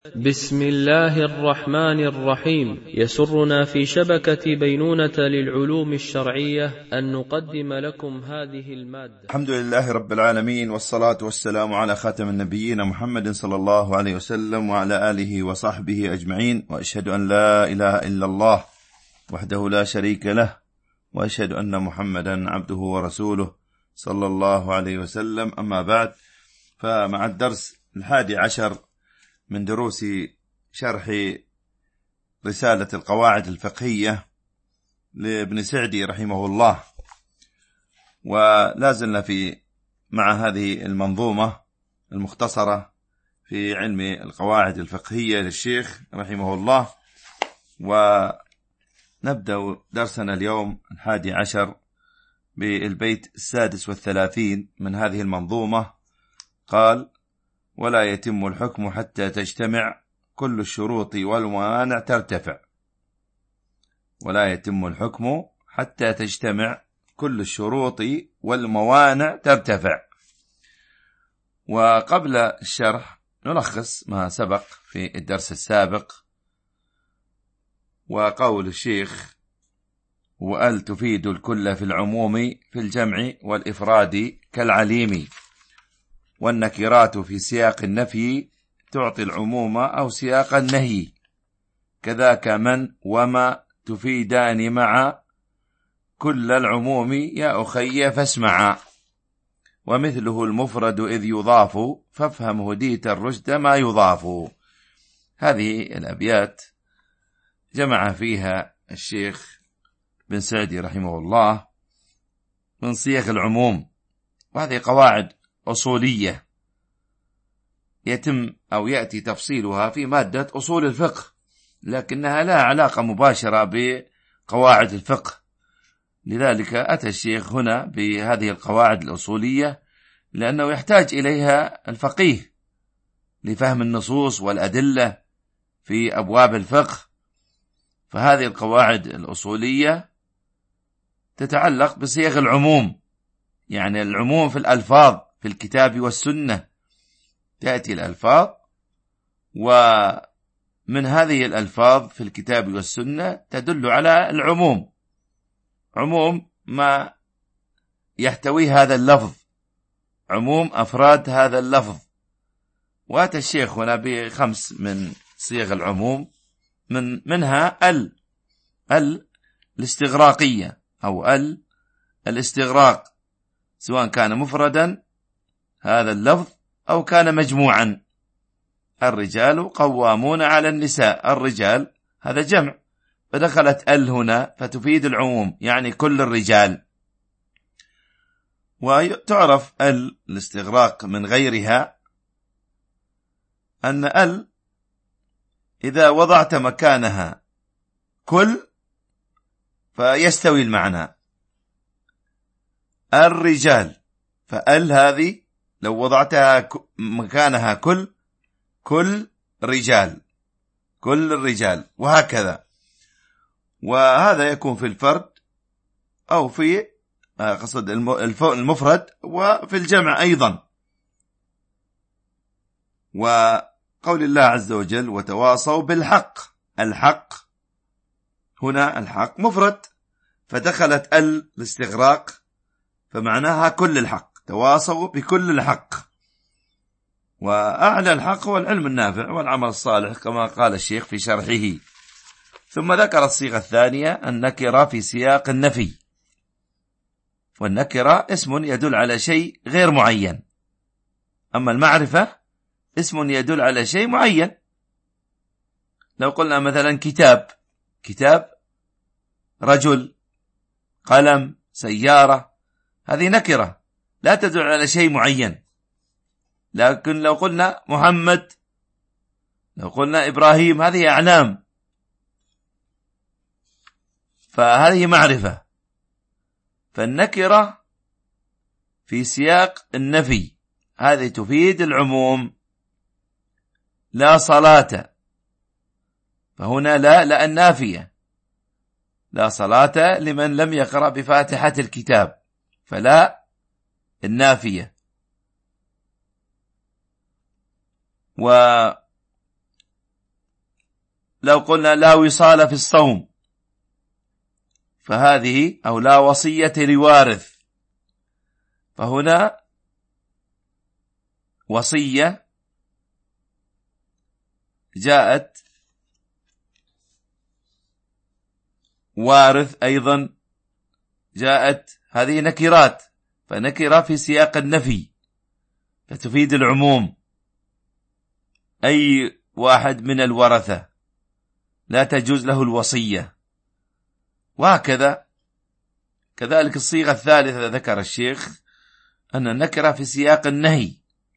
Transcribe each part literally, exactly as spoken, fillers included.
بسم الله الرحمن الرحيم. يسرنا في شبكة بينونة للعلوم الشرعية أن نقدم لكم هذه المادة. الحمد لله رب العالمين، والصلاة والسلام على خاتم النبيين محمد صلى الله عليه وسلم وعلى آله وصحبه أجمعين، وأشهد أن لا إله إلا الله وحده لا شريك له، وأشهد أن محمدا عبده ورسوله صلى الله عليه وسلم. أما بعد، فمع الدرس الحادي عشر من دروس شرح رسالة القواعد الفقهية لابن سعدي رحمه الله، ولازلنا في مع هذه المنظومة المختصرة في علم القواعد الفقهية للشيخ رحمه الله. ونبدأ درسنا اليوم الحادي عشر بالبيت السادس والثلاثين من هذه المنظومة. قال: ولا يتم الحكم حتى تجتمع كل الشروط والموانع ترتفع. ولا يتم الحكم حتى تجتمع كل الشروط والموانع ترتفع. وقبل الشرح نلخص ما سبق في الدرس السابق. وقول الشيخ: وأل تفيد الكل في العموم في الجمع والإفراد كالعليم، والنكرات في سياق النفي تعطي العموم أو سياق النهي، كذاك من وما تفيدان مع كل العموم يا أخي فاسمعا، ومثله المفرد إذ يضاف فافهم هديت الرشد ما يضاف. هذه الأبيات جمع فيها الشيخ بن سعدي رحمه الله من صيغ العموم، وهذه قواعد أصولية يتم أو يأتي تفصيلها في مادة أصول الفقه، لكنها لا علاقة مباشرة بقواعد الفقه. لذلك أتى الشيخ هنا بهذه القواعد الأصولية لأنه يحتاج إليها الفقيه لفهم النصوص والأدلة في أبواب الفقه. فهذه القواعد الأصولية تتعلق بصيغ العموم، يعني العموم في الألفاظ في الكتاب والسنة. تأتي الألفاظ، ومن هذه الألفاظ في الكتاب والسنة تدل على العموم، عموم ما يحتويه هذا اللفظ، عموم أفراد هذا اللفظ. وأتى الشيخ هنا بخمس من صيغ العموم، من منها ال ال الاستغراقية أو ال الاستغراق، سواء كان مفردا هذا اللفظ أو كان مجموعا. الرجال قوامون على النساء، الرجال هذا جمع، فدخلت ال هنا فتفيد العموم، يعني كل الرجال. وتعرف ال الاستغراق من غيرها أن ال إذا وضعت مكانها كل فيستوي المعنى. الرجال، فال هذه لو وضعتها مكانها كل كل رجال كل الرجال، وهكذا. وهذا يكون في الفرد أو في قصد المفرد وفي الجمع أيضا. وقول الله عز وجل: وتواصوا بالحق، الحق هنا الحق مفرد، فدخلت ال الاستغراق فمعناها كل الحق، تواصوا بكل الحق. وأعلى الحق هو العلم النافع والعمل الصالح كما قال الشيخ في شرحه. ثم ذكر الصيغة الثانية النكرة في سياق النفي، والنكرة اسم يدل على شيء غير معين، أما المعرفة اسم يدل على شيء معين. لو قلنا مثلا كتاب، كتاب، رجل، قلم، سيارة، هذه نكرة لا تدل على شيء معين. لكن لو قلنا محمد، لو قلنا إبراهيم، هذه أعلام، فهذه معرفة. فالنكرة في سياق النفي هذه تفيد العموم. لا صلاة، فهنا لا لا النافية، لا صلاة لمن لم يقرأ بفاتحة الكتاب، فلا النافية. لو قلنا لا وصال في الصوم فهذه أو لا وصية لوارث، فهنا وصية جاءت، وارث أيضا جاءت، هذه نكرات، فنكرة في سياق النفي فتفيد العموم، أي واحد من الورثة لا تجوز له الوصية. وهكذا كذلك الصيغة الثالثة ذكر الشيخ أن النكرة في سياق النهي،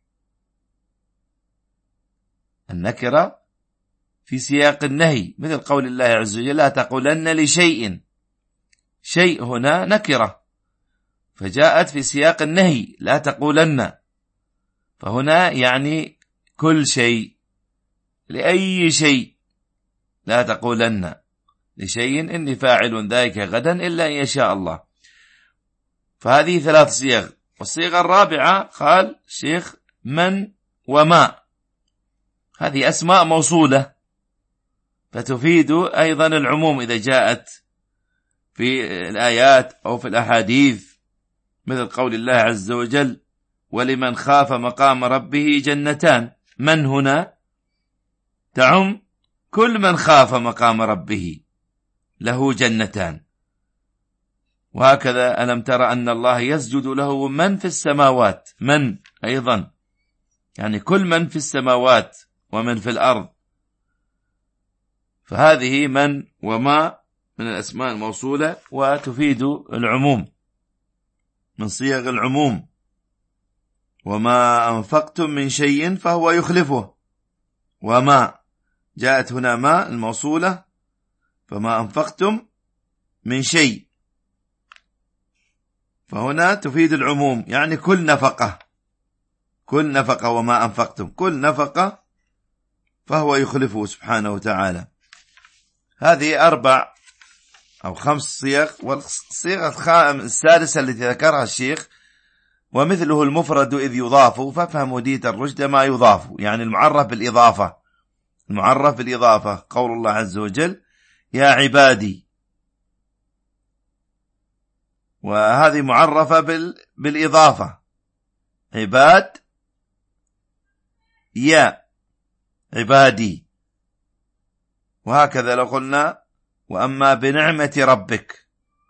النكرة في سياق النهي مثل قول الله عز وجل لا تقولن لشيء، شيء هنا نكرة فجاءت في سياق النهي لا تقولن، فهنا يعني كل شيء، لأي شيء لا تقولن لشيء إني فاعل ذلك غدا إلا إن يشاء الله. فهذه ثلاث صيغ. والصيغة الرابعة قال شيخ من وما، هذه أسماء موصولة فتفيد أيضا العموم إذا جاءت في الآيات أو في الأحاديث، مثل قول الله عز وجل ولمن خاف مقام ربه جنتان، من هنا تعم كل من خاف مقام ربه له جنتان. وهكذا ألم تر أن الله يسجد له من في السماوات، من أيضا يعني كل من في السماوات ومن في الأرض، فهذه من وما من الأسماء الموصولة وتفيد العموم من صيغ العموم. وما أنفقتم من شيء فهو يخلفه، وما جاءت هنا ما الموصولة، فما أنفقتم من شيء فهنا تفيد العموم، يعني كل نفقة، كل نفقة وما أنفقتم كل نفقة فهو يخلفه سبحانه وتعالى. هذه أربع أو خمس صيغ. والصيغة السادسة التي ذكرها الشيخ ومثله المفرد إذ يضاف فافهموا ديت الرشد ما يضاف، يعني المعرف بالإضافة، المعرف بالإضافة قول الله عز وجل يا عبادي، وهذه معرفة بال... بالإضافة، عباد يا عبادي. وهكذا لو قلنا وأما بنعمة ربك،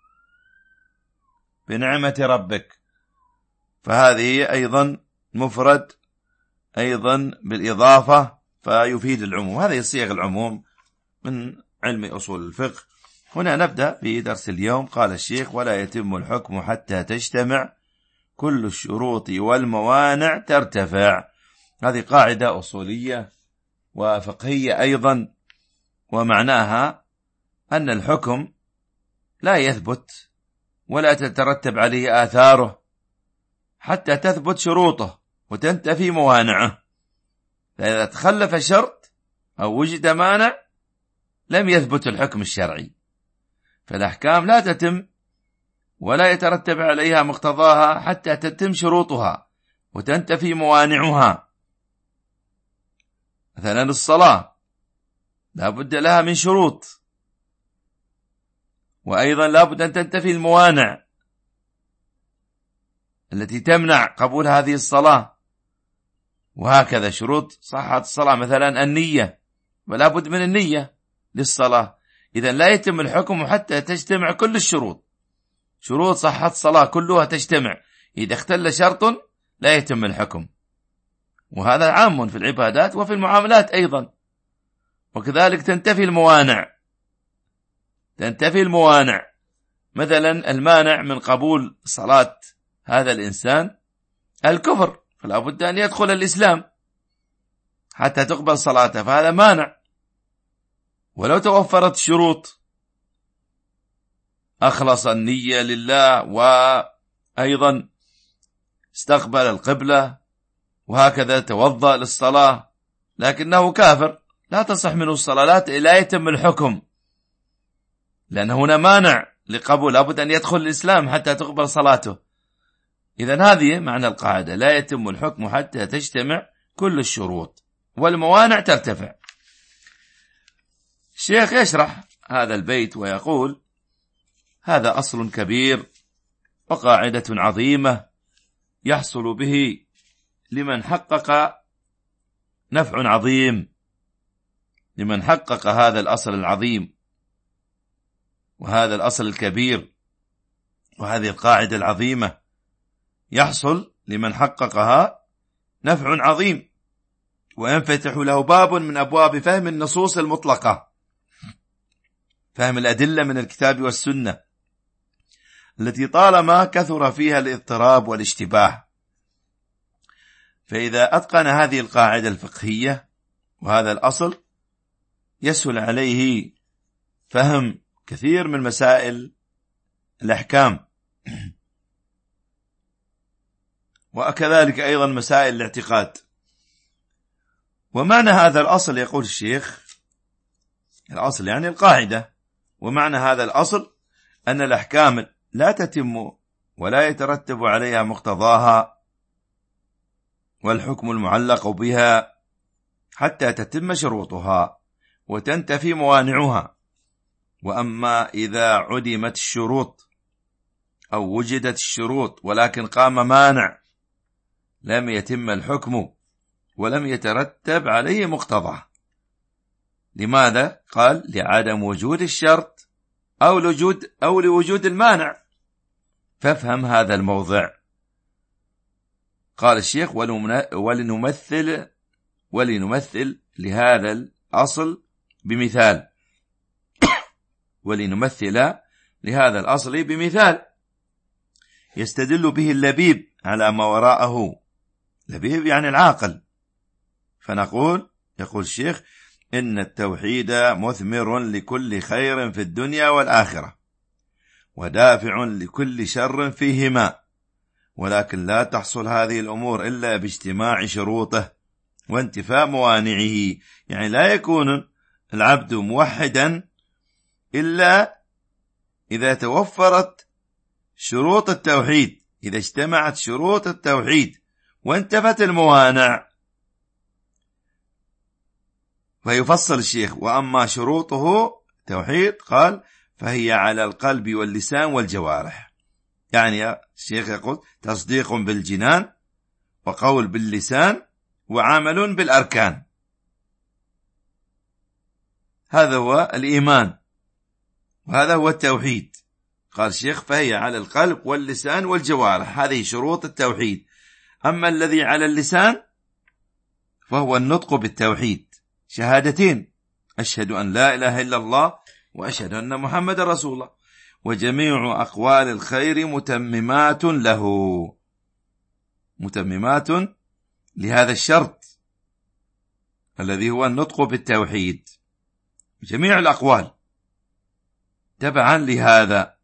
بنعمة ربك، فهذه أيضا مفرد أيضا بالإضافة فيفيد العموم. هذه صيغ العموم من علم أصول الفقه. هنا نبدأ في درس اليوم. قال الشيخ ولا يتم الحكم حتى تجتمع كل الشروط والموانع ترتفع. هذه قاعدة أصولية وفقهية أيضا، ومعناها أن الحكم لا يثبت ولا تترتب عليه آثاره حتى تثبت شروطه وتنتفي موانعه. فإذا تخلف شرط أو وجد مانع لم يثبت الحكم الشرعي، فالأحكام لا تتم ولا يترتب عليها مقتضاها حتى تتم شروطها وتنتفي موانعها. مثلا الصلاة لا بد لها من شروط، وأيضا لا بد أن تنتفي الموانع التي تمنع قبول هذه الصلاة. وهكذا شروط صحة الصلاة مثلا النية، ولا بد من النية للصلاة. إذا لا يتم الحكم حتى تجتمع كل الشروط، شروط صحة الصلاة كلها تجتمع. إذا اختل شرط لا يتم الحكم، وهذا عام في العبادات وفي المعاملات أيضا. وكذلك تنتفي الموانع، تنتفي الموانع مثلا المانع من قبول صلاة هذا الإنسان الكفر، فلا بد أن يدخل الإسلام حتى تقبل صلاته، فهذا مانع. ولو توفرت الشروط أخلص النية لله وأيضا استقبل القبلة وهكذا توضأ للصلاة لكنه كافر، لا تصح منه الصلاة، لا يتم الحكم، لأن هنا مانع لقبول، لابد أن يدخل الإسلام حتى تقبل صلاته. إذن هذه معنى القاعدة، لا يتم الحكم حتى تجتمع كل الشروط والموانع ترتفع. الشيخ يشرح هذا البيت ويقول: هذا أصل كبير وقاعدة عظيمة يحصل به لمن حقق نفع عظيم، لمن حقق هذا الأصل العظيم وهذا الأصل الكبير وهذه القاعدة العظيمة، يحصل لمن حققها نفع عظيم، وينفتح له باب من أبواب فهم النصوص المطلقة، فهم الأدلة من الكتاب والسنة التي طالما كثر فيها الاضطراب والاشتباه. فإذا أتقن هذه القاعدة الفقهية وهذا الأصل، يسهل عليه فهم كثير من مسائل الأحكام، وكذلك أيضا مسائل الاعتقاد. ومعنى هذا الأصل، يقول الشيخ، الأصل يعني القاعدة، ومعنى هذا الأصل أن الأحكام لا تتم ولا يترتب عليها مقتضاها والحكم المعلق بها حتى تتم شروطها وتنتفي موانعها. وأما إذا عدمت الشروط أو وجدت الشروط ولكن قام مانع، لم يتم الحكم ولم يترتب عليه مقتضى. لماذا؟ قال: لعدم وجود الشرط أو لوجود أو لوجود المانع. فافهم هذا الموضع. قال الشيخ: ولنمثل ولنمثل لهذا الأصل بمثال ولنمثل لهذا الأصل بمثال يستدل به اللبيب على ما وراءه. لبيب يعني العاقل. فنقول، يقول الشيخ: إن التوحيد مثمر لكل خير في الدنيا والآخرة، ودافع لكل شر فيهما، ولكن لا تحصل هذه الأمور إلا باجتماع شروطه وانتفاء موانعه. يعني لا يكون العبد موحدا إلا إذا توفرت شروط التوحيد، إذا اجتمعت شروط التوحيد وانتفت الموانع. فيفصل الشيخ: وأما شروطه توحيد، قال: فهي على القلب واللسان والجوارح. يعني الشيخ يقول: تصديق بالجنان، وقول باللسان، وعمل بالأركان. هذا هو الإيمان، وهذا هو التوحيد. قال الشيخ: فهي على القلب واللسان والجوارح، هذه شروط التوحيد. أما الذي على اللسان فهو النطق بالتوحيد، شهادتين: أشهد أن لا إله إلا الله وأشهد أن محمد رسول الله. وجميع أقوال الخير متممات له، متممات لهذا الشرط الذي هو النطق بالتوحيد. جميع الأقوال تبعا لهذا.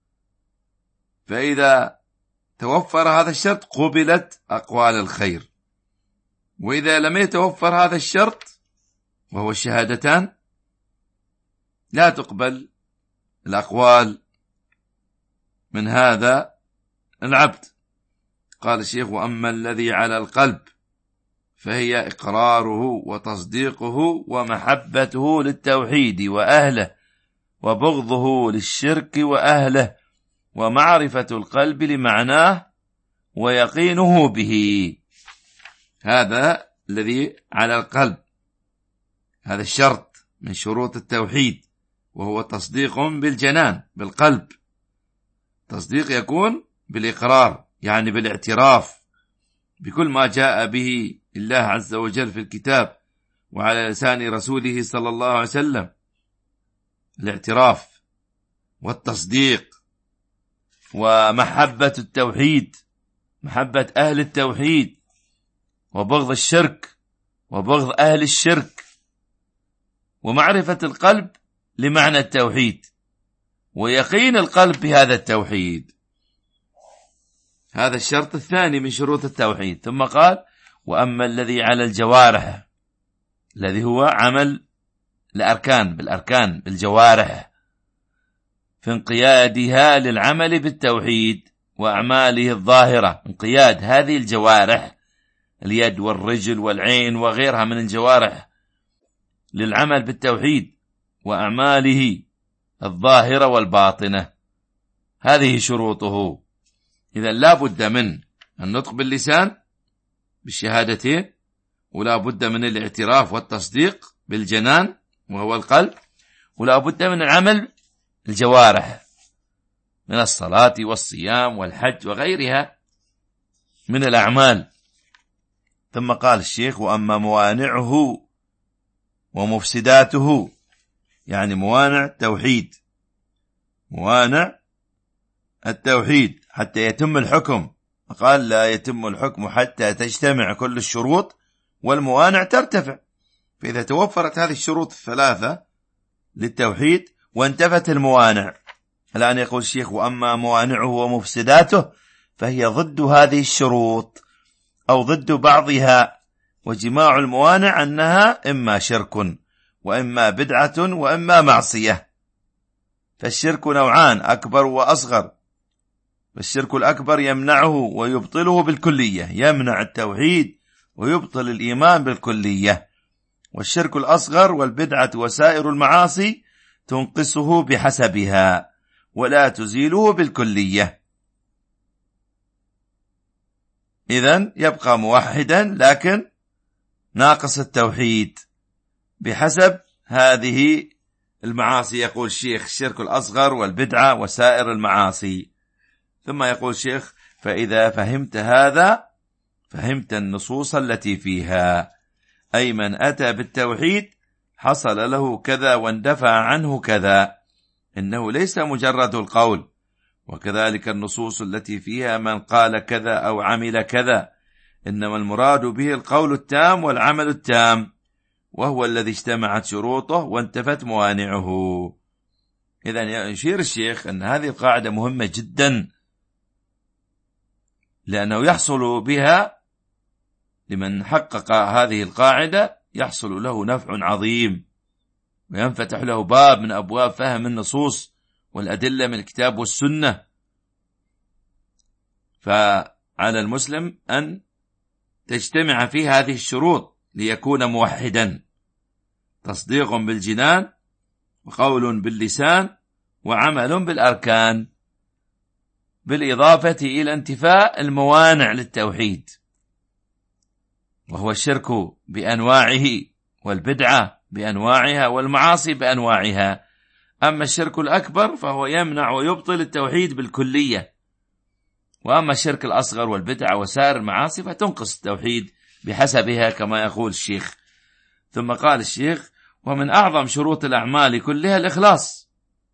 فإذا توفر هذا الشرط قبلت أقوال الخير، وإذا لم يتوفر هذا الشرط وهو الشهادتان لا تقبل الأقوال من هذا العبد. قال الشيخ: وأما الذي على القلب فهي إقراره وتصديقه ومحبته للتوحيد وأهله، وبغضه للشرك وأهله، ومعرفة القلب لمعناه ويقينه به. هذا الذي على القلب، هذا الشرط من شروط التوحيد، وهو تصديق بالجنان، بالقلب. تصديق يكون بالإقرار، يعني بالاعتراف بكل ما جاء به الله عز وجل في الكتاب وعلى لسان رسوله صلى الله عليه وسلم. الاعتراف والتصديق ومحبة التوحيد، محبة أهل التوحيد، وبغض الشرك وبغض أهل الشرك، ومعرفة القلب لمعنى التوحيد، ويقين القلب بهذا التوحيد. هذا الشرط الثاني من شروط التوحيد. ثم قال: وأما الذي على الجوارح، الذي هو عمل الأركان، بالأركان بالجوارح، في انقيادها للعمل بالتوحيد وأعماله الظاهرة. انقياد هذه الجوارح، اليد والرجل والعين وغيرها من الجوارح، للعمل بالتوحيد وأعماله الظاهرة والباطنة. هذه شروطه. إذن لا بد من النطق باللسان بالشهادتين، ولا بد من الاعتراف والتصديق بالجنان وهو القلب، ولا بد من العمل الجوارح من الصلاة والصيام والحج وغيرها من الأعمال. ثم قال الشيخ: وأما موانعه ومفسداته، يعني موانع التوحيد، موانع التوحيد حتى يتم الحكم. قال: لا يتم الحكم حتى تجتمع كل الشروط والموانع ترتفع. فإذا توفرت هذه الشروط الثلاثة للتوحيد وانتفت الموانع، الآن يقول الشيخ: وأما موانعه ومفسداته فهي ضد هذه الشروط أو ضد بعضها. وجماع الموانع أنها إما شرك وإما بدعة وإما معصية. فالشرك نوعان: أكبر وأصغر. فالشرك الأكبر يمنعه ويبطله بالكلية، يمنع التوحيد ويبطل الإيمان بالكلية. والشرك الأصغر والبدعة وسائر المعاصي تنقصه بحسبها ولا تزيله بالكلية. إذن يبقى موحدا لكن ناقص التوحيد بحسب هذه المعاصي. يقول الشيخ: الشرك الأصغر والبدعة وسائر المعاصي. ثم يقول الشيخ: فإذا فهمت هذا فهمت النصوص التي فيها، أي من أتى بالتوحيد حصل له كذا واندفع عنه كذا، إنه ليس مجرد القول. وكذلك النصوص التي فيها من قال كذا أو عمل كذا، إنما المراد به القول التام والعمل التام، وهو الذي اجتمعت شروطه وانتفت موانعه. إذن يشير الشيخ أن هذه القاعدة مهمة جدا، لأنه يحصل بها لمن حقق هذه القاعدة يحصل له نفع عظيم، وينفتح له باب من أبواب فهم النصوص والأدلة من الكتاب والسنة. فعلى المسلم أن تجتمع فيه هذه الشروط ليكون موحدا: تصديق بالجنان، وقول باللسان، وعمل بالأركان، بالإضافة إلى انتفاء الموانع للتوحيد، وهو الشرك بأنواعه والبدعة بأنواعها والمعاصي بأنواعها. أما الشرك الأكبر فهو يمنع ويبطل التوحيد بالكلية، وأما الشرك الأصغر والبدعة وسائر المعاصي فتنقص التوحيد بحسبها كما يقول الشيخ. ثم قال الشيخ: ومن أعظم شروط الأعمال كلها الإخلاص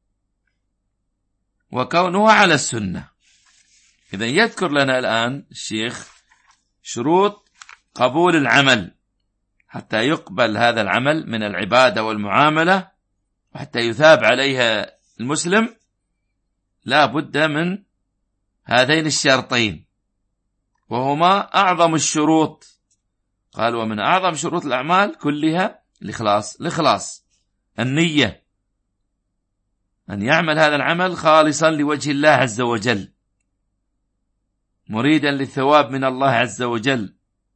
وكونها على السنة. إذن يذكر لنا الآن الشيخ شروط قبول العمل حتى يقبل هذا العمل من العبادة والمعاملة وحتى يثاب عليها المسلم. لا بد من هذين الشرطين، وهما أعظم الشروط. قال: ومن أعظم شروط الأعمال كلها الإخلاص. الإخلاص النية، أن يعمل هذا العمل خالصا لوجه الله عز وجل، مريدا للثواب من الله عز وجل.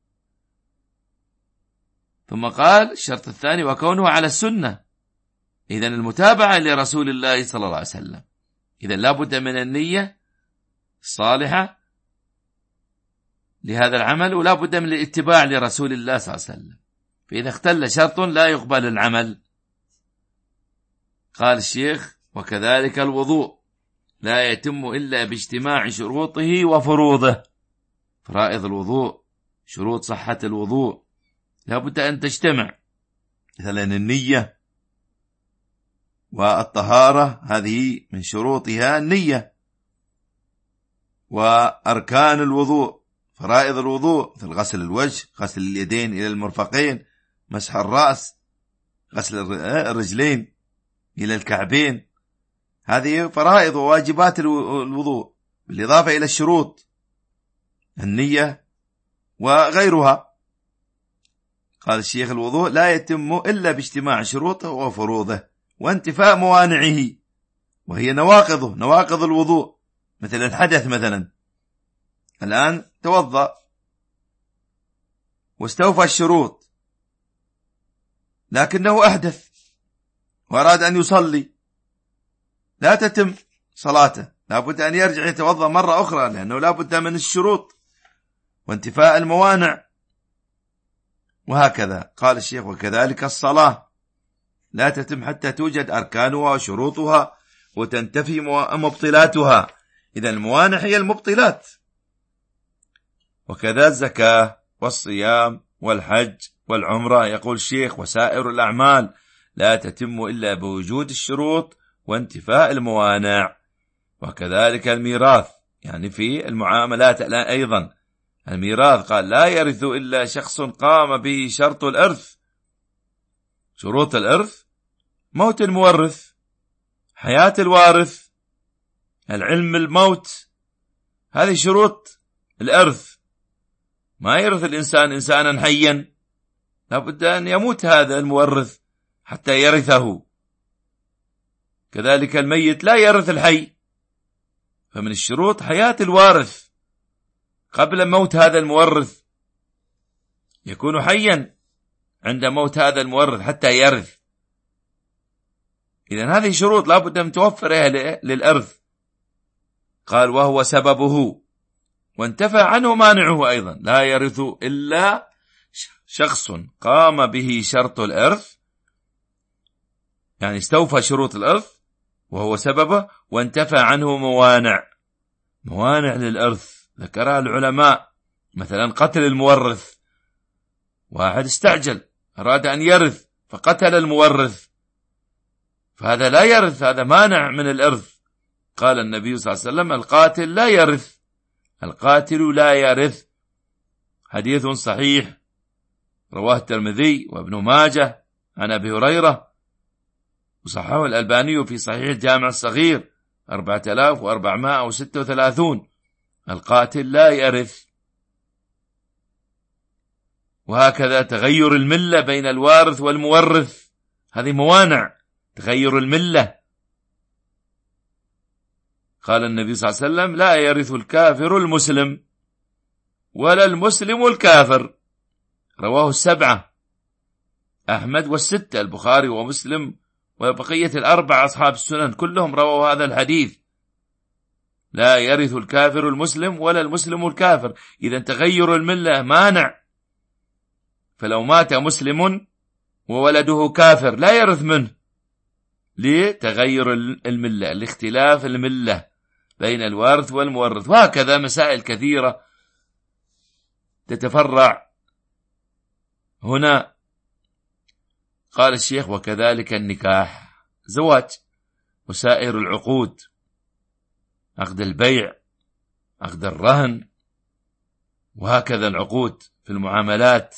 ثم قال الشرط الثاني: وكونه على السنة، إذن المتابعة لرسول الله صلى الله عليه وسلم. إذن لا بد من النية الصالحة لهذا العمل، ولا بد من الاتباع لرسول الله صلى الله عليه وسلم. فإذا اختل شرط لا يقبل العمل. قال الشيخ: وكذلك الوضوء لا يتم إلا باجتماع شروطه وفروضه. فرائض الوضوء، شروط صحة الوضوء لا بد أن تجتمع، مثلا النية والطهارة، هذه من شروطها النية. وأركان الوضوء، فرائض الوضوء، مثل غسل الوجه، غسل اليدين إلى المرفقين، مسح الرأس، غسل الرجلين إلى الكعبين، هذه فرائض وواجبات الوضوء، بالإضافة إلى الشروط النية وغيرها. قال الشيخ: الوضوء لا يتم إلا باجتماع شروطه وفروضه وانتفاء موانعه، وهي نواقضه، نواقض الوضوء، مثل الحدث. مثلا الآن توضأ واستوفى الشروط لكنه أحدث، وأراد أن يصلي لا تتم صلاته، لا بد أن يرجع يتوضأ مرة أخرى، لأنه لا بد من الشروط وانتفاء الموانع. وهكذا قال الشيخ وكذلك الصلاة لا تتم حتى توجد أركانها وشروطها وتنتفي مبطلاتها. إذا الموانع هي المبطلات. وكذا الزكاة والصيام والحج والعمرة، يقول الشيخ وسائر الأعمال لا تتم إلا بوجود الشروط وانتفاء الموانع. وكذلك الميراث، يعني في المعاملات الآن أيضا الميراث قال لا يرث إلا شخص قام به شرط الإرث. شروط الإرث موت المورث، حياة الوارث، العلم الموت، هذه شروط الإرث. ما يرث الإنسان إنسانا حيا، لابد أن يموت هذا المورث حتى يرثه. كذلك الميت لا يرث الحي، فمن الشروط حياة الوارث قبل موت هذا المورث، يكون حيا عند موت هذا المورث حتى يرث. إذن هذه شروط لابد أن توفرها للإرث. قال وهو سببه وانتفى عنه مانعه أيضا، لا يرث إلا شخص قام به شرط الإرث، يعني استوفى شروط الإرث وهو سببه، وانتفى عنه موانع. موانع للإرث ذكرها العلماء، مثلا قتل المورث، واحد استعجل أراد أن يرث فقتل المورث، فهذا لا يرث، هذا مانع من الإرث. قال النبي صلى الله عليه وسلم القاتل لا يرث، القاتل لا يرث، حديث صحيح رواه الترمذي وابن ماجه عن أبي هريرة، وصححه الألباني في صحيح الجامع الصغير أربعة آلاف وأربعمائة وستة وثلاثين. القاتل لا يرث. وهكذا تغير الملة بين الوارث والمورث، هذه موانع تغير الملة. قال النبي صلى الله عليه وسلم لا يرث الكافر المسلم ولا المسلم الكافر، رواه السبعة أحمد والستة البخاري ومسلم وبقية الأربع أصحاب السنن كلهم رووا هذا الحديث. لا يرث الكافر المسلم ولا المسلم الكافر. إذا تغير الملة مانع، فلو مات مسلم وولده كافر لا يرث منه لتغير الملة، لاختلاف الملة بين الوارث والمورث. وهكذا مسائل كثيرة تتفرع هنا. قال الشيخ وكذلك النكاح، زواج وسائر العقود، عقد البيع، عقد الرهن، وهكذا العقود في المعاملات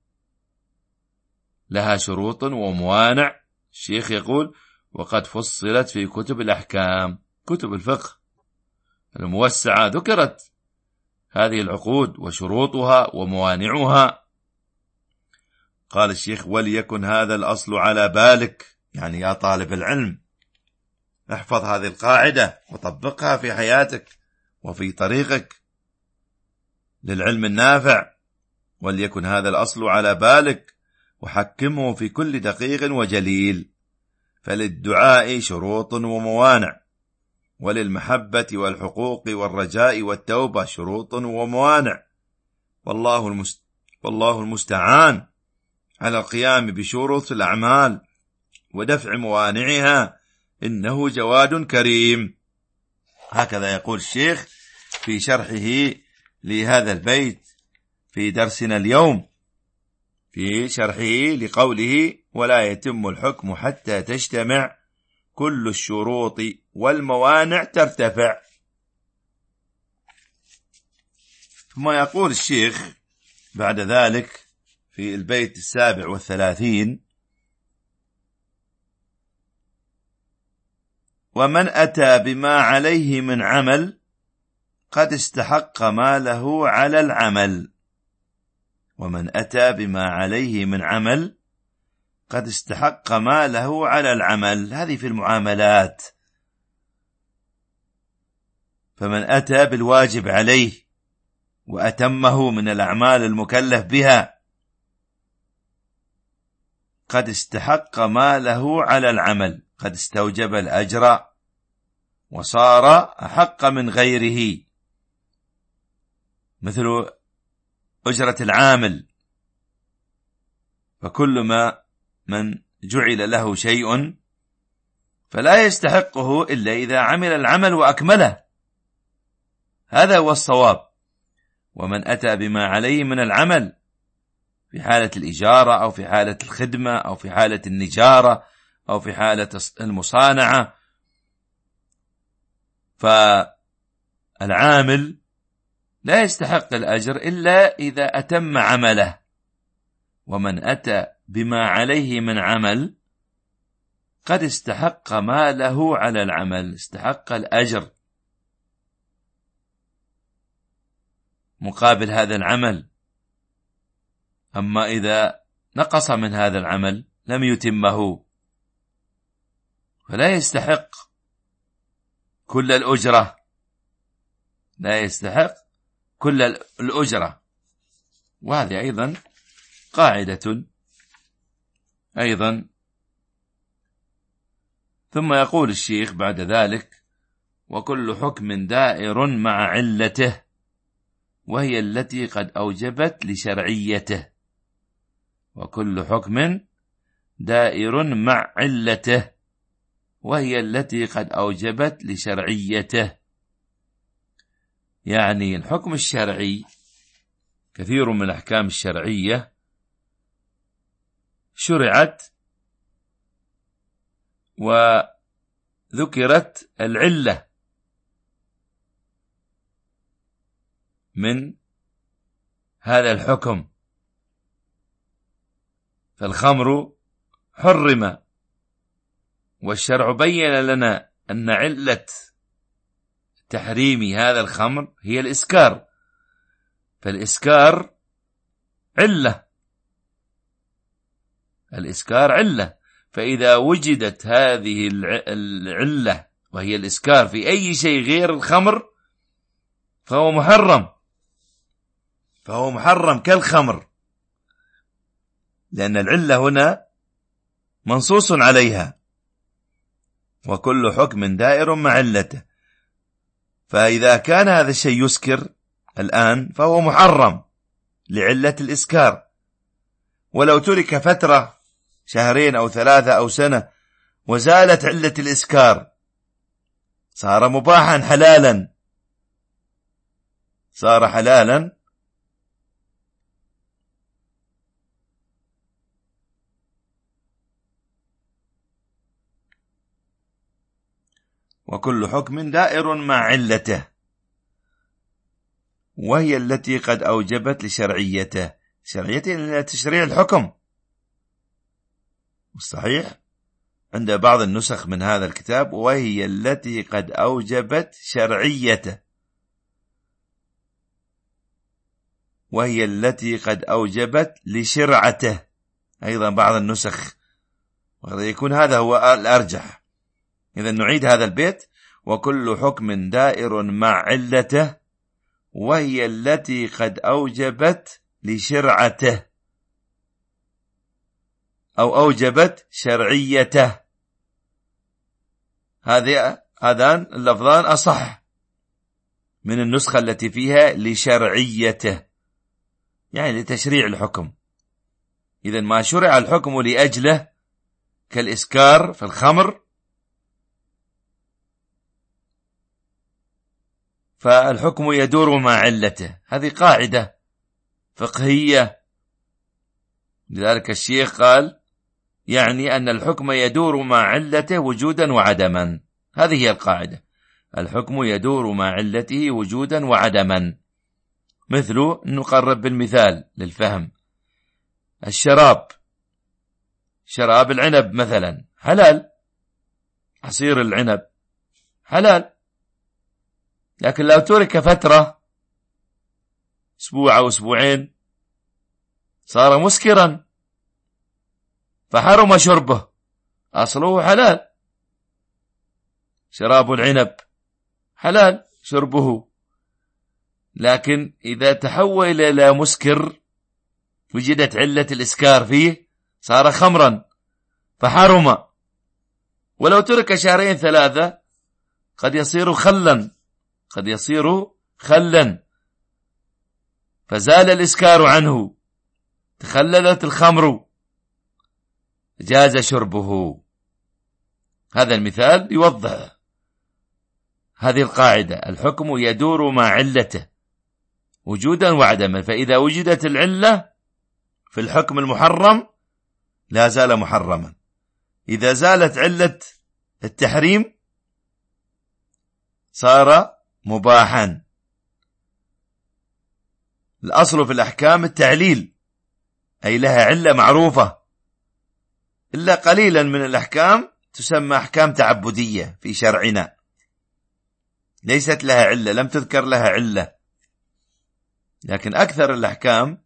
لها شروط وموانع. الشيخ يقول وقد فصلت في كتب الأحكام، كتب الفقه الموسعة ذكرت هذه العقود وشروطها وموانعها. قال الشيخ وليكن هذا الأصل على بالك، يعني يا طالب العلم احفظ هذه القاعدة وطبقها في حياتك وفي طريقك للعلم النافع. وليكن هذا الأصل على بالك وحكمه في كل دقيق وجليل، فللدعاء شروط وموانع، وللمحبة والحقوق والرجاء والتوبة شروط وموانع، والله المست... والله المستعان على القيام بشروط الأعمال ودفع موانعها، إنه جواد كريم. هكذا يقول الشيخ في شرحه لهذا البيت في درسنا اليوم، في شرحه لقوله ولا يتم الحكم حتى تجتمع كل الشروط والموانع ترتفع. ثم يقول الشيخ بعد ذلك في البيت السابع والثلاثين ومن أتى بما عليه من عمل قد استحق ما له على العمل. ومن أتى بما عليه من عمل قد استحق ما له على العمل، هذه في المعاملات. فمن أتى بالواجب عليه وأتمه من الأعمال المكلف بها قد استحق ما له على العمل، قد استوجب الأجر وصار أحق من غيره، مثل أجرة العامل. فكل ما من جعل له شيء فلا يستحقه إلا إذا عمل العمل وأكمله، هذا هو الصواب. ومن أتى بما عليه من العمل في حالة الإجارة أو في حالة الخدمة أو في حالة النجارة أو في حالة المصانعة، فالعامل لا يستحق الأجر إلا إذا أتم عمله. ومن أتى بما عليه من عمل قد استحق ما له على العمل، استحق الأجر مقابل هذا العمل. أما إذا نقص من هذا العمل لم يتمه فلا يستحق كل الأجرة، لا يستحق كل الأجرة. وهذه أيضا قاعدة أيضا. ثم يقول الشيخ بعد ذلك: وكل حكم دائر مع علته وهي التي قد أوجبت لشرعيته. وكل حكم دائر مع علته وهي التي قد أوجبت لشرعيته. يعني الحكم الشرعي، كثير من الأحكام الشرعية شرعت وذكرت العلة من هذا الحكم. فالخمر حرم والشرع بين لنا أن علة تحريم هذا الخمر هي الإسكار، فالإسكار علة، الإسكار علة. فإذا وجدت هذه العلة وهي الإسكار في أي شيء غير الخمر فهو محرم، فهو محرم كالخمر، لأن العلة هنا منصوص عليها. وكل حكم دائر مع علته، فإذا كان هذا الشيء يسكر الآن فهو محرم لعلة الإسكار، ولو ترك فترة شهرين أو ثلاثة أو سنة وزالت علة الإسكار صار مباحا حلالا، صار حلالا. وكل حكم دائر مع علته وهي التي قد أوجبت لشرعيته. شرعيته تشريع الحكم. والصحيح عند بعض النسخ من هذا الكتاب وهي التي قد أوجبت شرعيته، وهي التي قد أوجبت لشرعته. أيضا بعض النسخ، ويكون هذا هو الأرجح. إذا نعيد هذا البيت: وكل حكم دائر مع علته وهي التي قد أوجبت لشرعته أو أوجبت شرعيته. هذه هذان اللفظان أصح من النسخة التي فيها لشرعيته، يعني لتشريع الحكم. إذن ما شرع الحكم لأجله كالإسكار في الخمر فالحكم يدور مع علته. هذه قاعدة فقهية. لذلك الشيخ قال يعني أن الحكم يدور مع علته وجودا وعدما. هذه هي القاعدة، الحكم يدور مع علته وجودا وعدما. مثل نقرب بالمثال للفهم: الشراب، شراب العنب مثلا حلال، عصير العنب حلال، لكن لو ترك فترة أسبوع أو أسبوعين صار مسكرا فحرم شربه. أصله حلال، شراب العنب حلال شربه، لكن إذا تحول إلى مسكر وجدت علة الإسكار فيه صار خمرا فحرم، ولو ترك شهرين ثلاثة قد يصير خلا، قد يصير خلا فزال الإسكار عنه، تخللت الخمر، جاز شربه. هذا المثال يوضح هذه القاعدة: الحكم يدور مع علته وجودا وعدما، فإذا وجدت العلة في الحكم المحرم لا زال محرما، إذا زالت علة التحريم صار مباحا. الأصل في الأحكام التعليل، أي لها علة معروفة، إلا قليلا من الأحكام تسمى أحكام تعبدية في شرعنا ليست لها علة، لم تذكر لها علة، لكن أكثر الأحكام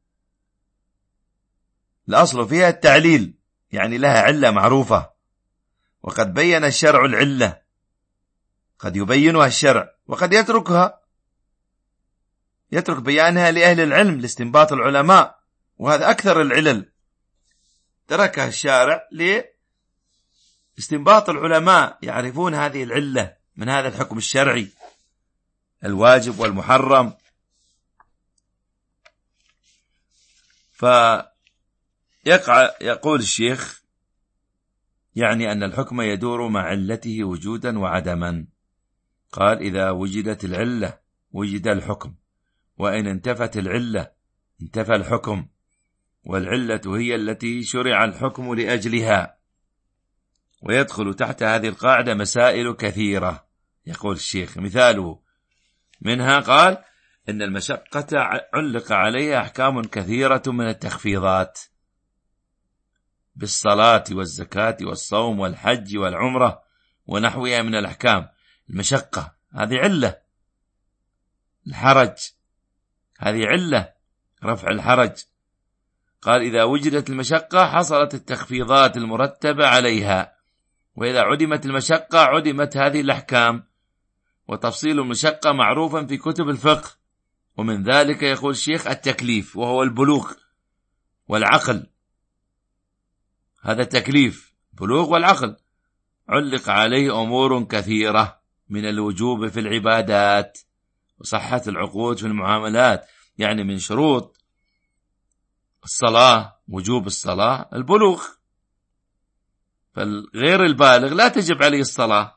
الأصل فيها التعليل، يعني لها علة معروفة، وقد بين الشرع العلة، قد يبينها الشرع وقد يتركها، يترك بيانها لأهل العلم لاستنباط العلماء، وهذا أكثر العلل تركها الشارع لاستنباط العلماء يعرفون هذه العلة من هذا الحكم الشرعي الواجب والمحرم. فيقع يقول الشيخ يعني أن الحكم يدور مع علته وجودا وعدما. قال: إذا وجدت العلة وجد الحكم، وإن انتفت العلة انتفى الحكم، والعلة هي التي شرع الحكم لأجلها. ويدخل تحت هذه القاعدة مسائل كثيرة. يقول الشيخ: مثاله منها قال: إن المشقة علق عليها أحكام كثيرة من التخفيضات بالصلاة والزكاة والصوم والحج والعمرة ونحوها من الأحكام. المشقة هذه علة، الحرج هذه علة، رفع الحرج. قال: إذا وجدت المشقة حصلت التخفيضات المرتبة عليها، وإذا عدمت المشقة عدمت هذه الأحكام. وتفصيل المشقة معروف في كتب الفقه، ومن ذلك يقول الشيخ التكليف، وهو البلوغ والعقل. هذا التكليف بلوغ والعقل علق عليه أمور كثيرة من الوجوب في العبادات وصحة العقود في المعاملات، يعني من شروط الصلاة وجوب الصلاة البلوغ، فالغير البالغ لا تجب عليه الصلاة.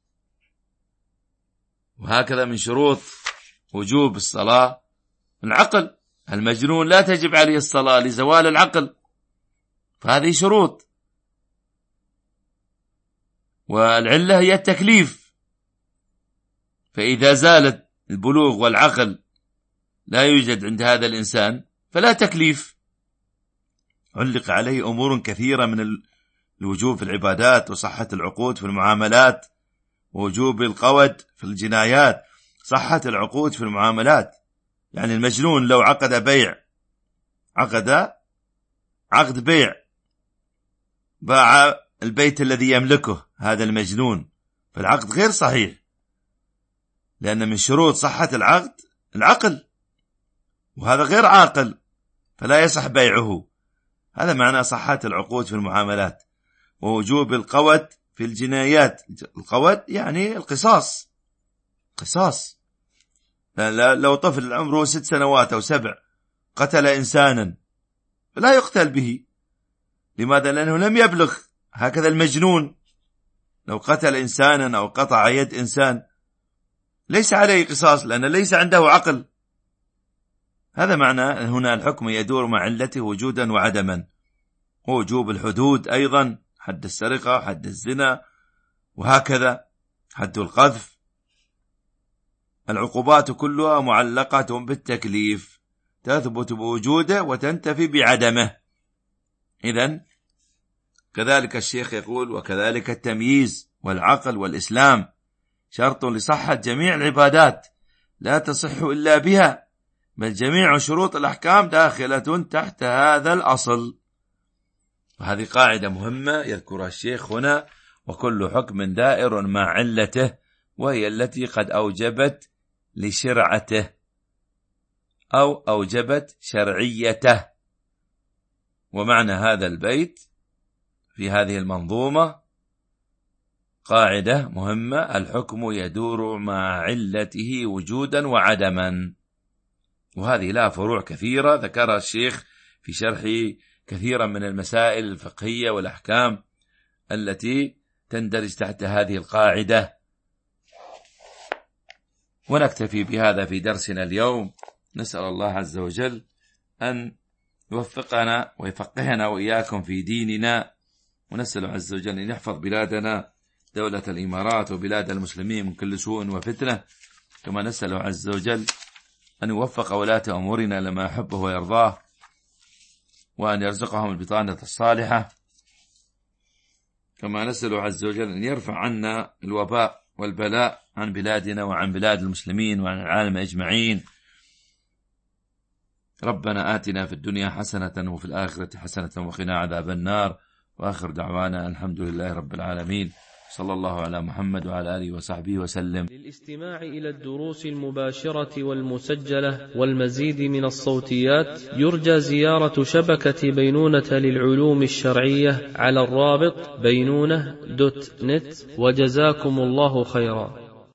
وهكذا من شروط وجوب الصلاة العقل، المجنون لا تجب عليه الصلاة لزوال العقل، فهذه شروط. والعلة هي التكليف، فإذا زالت البلوغ والعقل لا يوجد عند هذا الإنسان فلا تكليف. علق عليه أمور كثيرة من الوجوب في العبادات وصحة العقود في المعاملات، ووجوب القود في الجنايات، صحة العقود في المعاملات. يعني المجنون لو عقد بيع، عقد عقد بيع، باع البيت الذي يملكه هذا المجنون، فالعقد غير صحيح، لأن من شروط صحة العقد العقل، وهذا غير عاقل فلا يصح بيعه. هذا معنى صحة العقود في المعاملات. ووجوب القود في الجنايات، القود يعني القصاص، قصاص. لو طفل عمره ست سنوات أو سبع قتل إنسانا فلا يقتل به. لماذا؟ لأنه لم يبلغ. هكذا المجنون لو قتل إنسانا أو قطع يد إنسان ليس عليه قصاص، لأنه ليس عنده عقل. هذا معنى هنا الحكم يدور مع علته وجودا وعدما. ووجوب الحدود أيضا، حد السرقة، حد الزنا، وهكذا حد القذف. العقوبات كلها معلقة بالتكليف، تثبت بوجوده وتنتفي بعدمه. إذن كذلك الشيخ يقول: وكذلك التمييز والعقل والإسلام شرط لصحة جميع العبادات، لا تصح إلا بها، بل جميع شروط الأحكام داخلة تحت هذا الأصل. وهذه قاعدة مهمة يذكرها الشيخ هنا: وكل حكم دائر مع علته، وهي التي قد أوجبت لشرعته أو أوجبت شرعيته. ومعنى هذا البيت في هذه المنظومة قاعدة مهمة: الحكم يدور مع علته وجودا وعدما. وهذه لها فروع كثيرة ذكرها الشيخ في شرح كثيرا من المسائل الفقهية والأحكام التي تندرج تحت هذه القاعدة. ونكتفي بهذا في درسنا اليوم. نسأل الله عز وجل أن يوفقنا ويفقهنا وإياكم في ديننا، ونسأل عز وجل أن يحفظ بلادنا دولة الإمارات وبلاد المسلمين من كل سوء وفتنة، كما نسأل عز وجل أن يوفق ولاة أمورنا لما يحبه ويرضاه، وأن يرزقهم البطانة الصالحة، كما نسأل عز وجل أن يرفع عنا الوباء والبلاء عن بلادنا وعن بلاد المسلمين وعن العالم أجمعين. ربنا آتنا في الدنيا حسنة وفي الآخرة حسنة وقنا عذاب النار. وآخر دعوانا الحمد لله رب العالمين، صلى الله على محمد وعلى آله وصحبه وسلم. للاستماع إلى الدروس المباشرة والمسجلة والمزيد من الصوتيات يرجى زيارة شبكة بينونة للعلوم الشرعية على الرابط بينونة دوت نت. وجزاكم الله خيرا.